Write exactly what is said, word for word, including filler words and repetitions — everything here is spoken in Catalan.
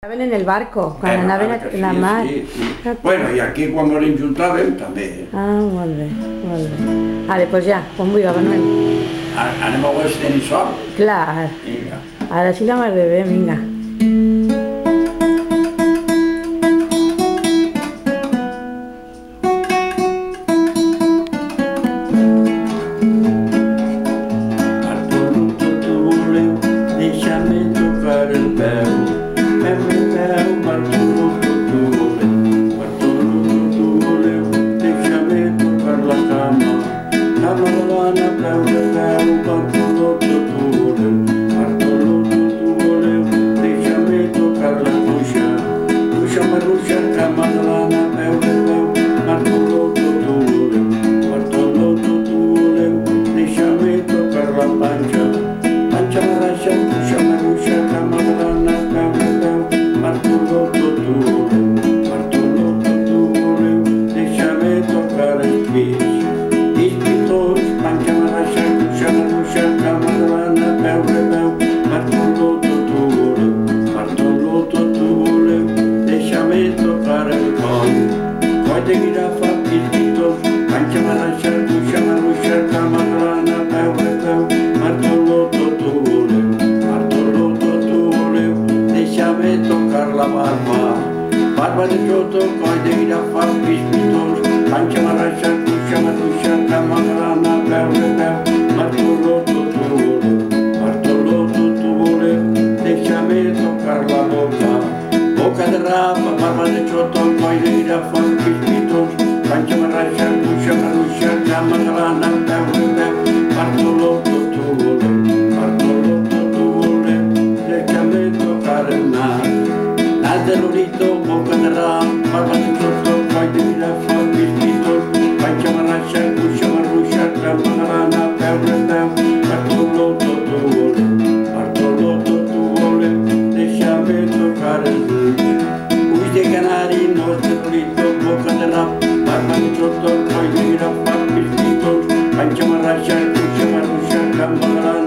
Estaven en el barco, quan Eh, anaven a sí, la mar. Sí, sí. Bueno, i aquí quan ens juntàvem també. Ah, molt bé, molt bé. Vale, doncs ja, quan vulgui, Manuel. A- Anem a veure si tenim sort. Clar, Vinga. ara sí la mar de bé, vinga. Bartolo, tu voleu, deixa'm tocar el peu. Peu, peu, Bartolo, tu voleu. Bartolo, tu voleu, deixa'm tocar la cama. Cama de l'Anna, peu de peu, Bartolo, tu voleu. Bartolo, tu voleu, deixa'm tocar la cuixa. Cuixa maruixa, cama de l'Anna, peu de peu, Bartolo, tu voleu. Bartolo, tu voleu, deixa'm tocar la panxa. Panxa marraixa, cuixa maruixa, cama de l'Anna, peu de peu, Bartolo, tu voleu. Bartolo, tu voleu, deixa'm tocar els pits. Pits pitons, panxa marraixa, cuixa maruixa, cama de l'Anna, peu de peu, Bartolo, tu voleu. Bartolo, tu voleu, deixa'm tocar el coll. Coll de girafa, pits pitons, panxa marraixa, cuixa maruixa, cama de l'Anna, peu de peu, Bartolo, tu voleu. Bartolo, tu voleu, deixa'm tocar la barba. Barba de xoto, coll de girafa, pits pitons, panxa marraixa, cuixa maruixa, cama de l'Anna, peu de peu, Bartolo, tu voleu. Bartolo, tu voleu, deixa'm tocar la boca. Boca de rapa, barba de xoto, coll de girafa, pits pitons, panxa marraixa, cuixa maruixa, cama de l'Anna, peu de peu, Bartolo, tu voleu. Bartolo, tu voleu, deixa'm tocar el nas. Nas de lorito, boca de ram, barba de xoto, coll de girafa, pits pitons, panxa marraixa, cuixa maruixa, cama de l'Anna, peu de peu, Bartolo, tu voleu. Bartolo, tu voleu, deixa'm tocar els ulls. Ulls de canari, nos de lorito, boca de ram, barba de xoto, coll de girafa, pits pitons, panxa marraixa, cuixa maruixa, cama de l'Anna,